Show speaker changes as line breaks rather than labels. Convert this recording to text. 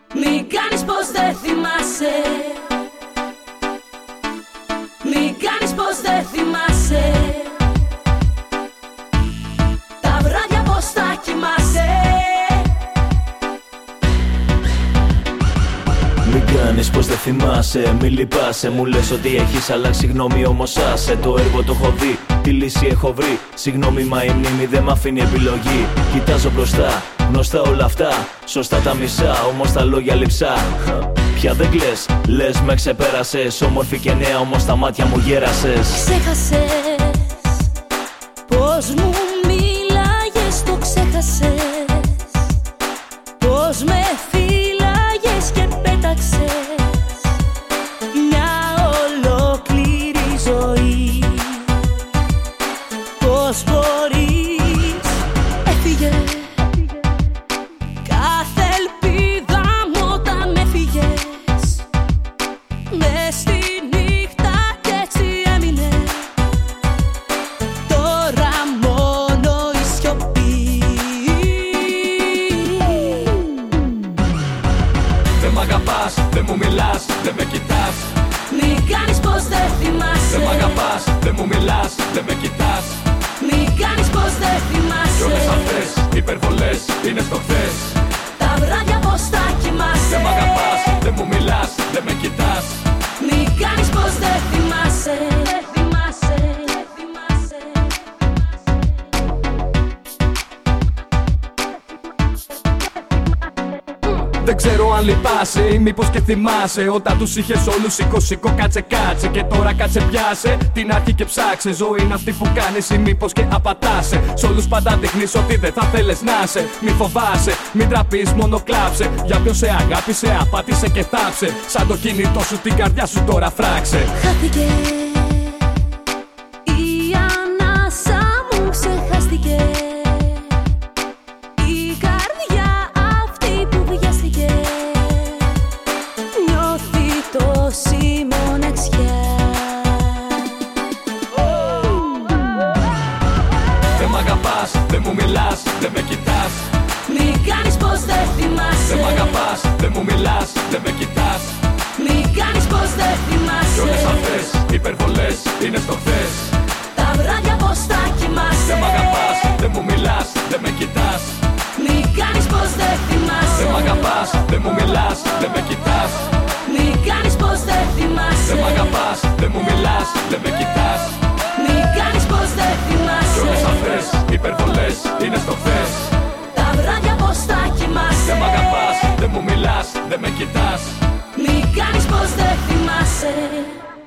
Μην κάνεις πως δεν θυμάσαι. Μην κάνεις πως δεν θυμάσαι. Τα βράδια πως τα κοιμάσαι.
Μην κάνεις πως δεν θυμάσαι, μη λυπάσαι. Μου λες ότι έχεις αλλάξει γνώμη, όμως άσε. Το έργο το έχω δει, τη λύση έχω βρει. Συγγνώμη μα η μνήμη δεν μ' αφήνει επιλογή. Κοιτάζω μπροστά, γνωστά όλα αυτά. Σωστά τα μισά, όμως τα λόγια λειψά. Πια δεν κλαις, λες με ξεπέρασες. Όμορφη και νέα, όμως τα μάτια μου γέρασες.
Ξέχασες πως μου μίλαγες, το ξέχασες. Πως με φύλαγες και πέταξες μια ολόκληρη ζωή. Πως μπορείς, έφυγες. Κάθε ελπίδα μου όταν έφυγες. Μες στη νύχτα κι έτσι έμεινε. Τώρα μόνο η σιωπή.
Δεν μ' αγαπάς, δεν μου μιλάς, δεν με κοιτάς.
Μην κάνεις πως δεν θυμάσαι.
Δεν μ' αγαπάς, δεν μου μιλάς, δεν με κοιτάς.
Μην κάνεις πως δεν θυμάσαι.
Κι όλες αυτές οι υπερβολές είναι στο χθες.
Τα βράδια πως τα κοιμάσαι.
Δεν μ' αγαπάς, δεν μου μιλάς, δεν με κοιτάς.
Μην κάνεις πως δεν θυμάσαι. Δεν θυμάσαι, δεν θυμάσαι.
Δεν ξέρω αν λυπάσαι ή μήπως και θυμάσαι. Όταν τους είχες όλους σηκώ κάτσε κάτσε. Και τώρα κάτσε πιάσε την αρχή και ψάξε. Ζωή είναι αυτή που κάνεις ή μήπως και απατάσαι. Σ' όλους πάντα δείχνεις ότι δεν θα θέλεις να είσαι. Μη φοβάσαι, μην τραπείς, μόνο κλάψε. Για ποιον σε αγάπησε, απάτησε και θάψε. Σαν το κινητό σου την καρδιά σου τώρα φράξε.
Χάθηκε η ανάσα μου, ξεχάστηκε. Η καρδιά αυτή που βιάστηκε. Νιώθει τόση μοναξιά.
Δεν μ' αγαπάς, δεν μου μιλάς, δεν με κοιτάς.
Μην κάνεις πως δεν θυμάσαι.
Δεν μ' αγαπάς, δεν μου μιλάς, δεν με κοιτάς.
Μην κάνεις πως δεν
Κι
θυμάσαι.
όλες αυτές οι υπερβολές είναι στο χθες.
Τα βράδια πως τα κοιμάσαι.
Δεν μ' αγαπάς, δεν μου μιλάς, δεν με κοιτάς.
Μην κάνεις πως δεν θυμάσαι.
Δεν μ' αγαπάς, δεν μου μιλάς, δεν με κοιτάς.
Μην κάνεις πως δεν θυμάσαι.
Δεν μ' αγαπάς, δεν μου μιλάς, δεν με κοιτάς.
Μην κάνεις πως δεν
Κι
θυμάσαι.
όλες αυτές οι υπερβολές είναι στο χθες.
Τα βράδια πως τα κοιμάσαι.
Δεν μ' αγαπάς, δεν μου μιλάς, δεν με κοιτάς.
Μην κάνεις πως δεν θυμάσαι.